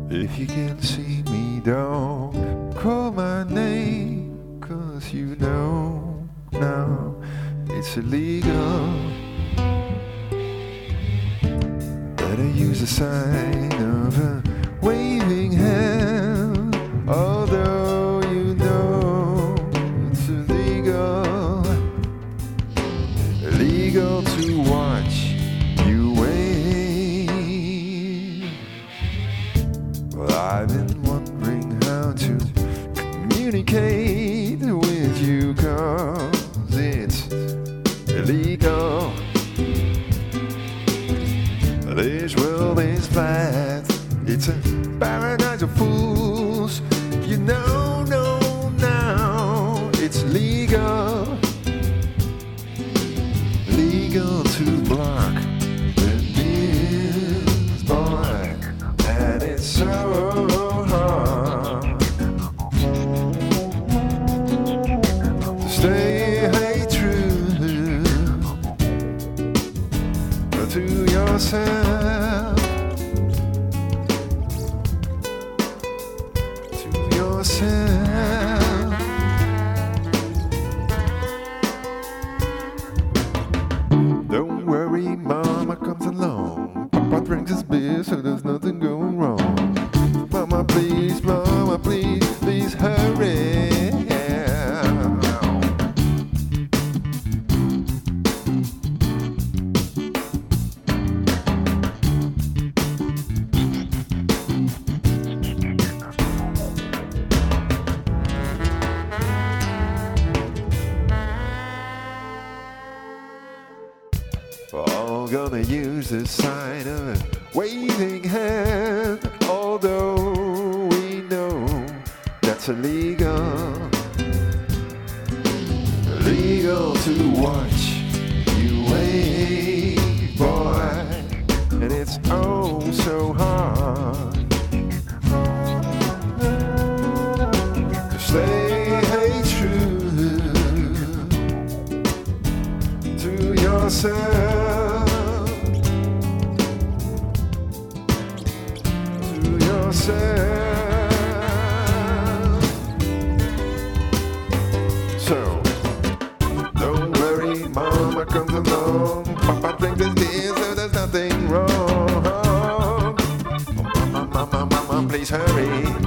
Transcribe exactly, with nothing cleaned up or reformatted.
If you can see me, don't call my name, 'cause you know now it's illegal. Better use the sign of a waving hand, although you know it's illegal. Illegal to watch you wave. Well, I've been wondering how to communicate with you, 'cause it's illegal. This world is flat, it's a paradise of fools. You know, no, now it's legal. Legal to block the news, boy, and it's so hard to stay true to yourself, to yourself. Don't worry, Mama comes along. Papa drinks his beer, so there's nothing going wrong. Mama, please, Mama, please, please hurry. We're all gonna use the sign of a waving hand, although we know that's illegal. Illegal to watch you wave, boy, and it's oh so hard to stay true to yourself, to yourself. So, don't worry, Mama comes along. Papa drinks his beer, so there's nothing wrong. Mama, Mama, Mama, please hurry.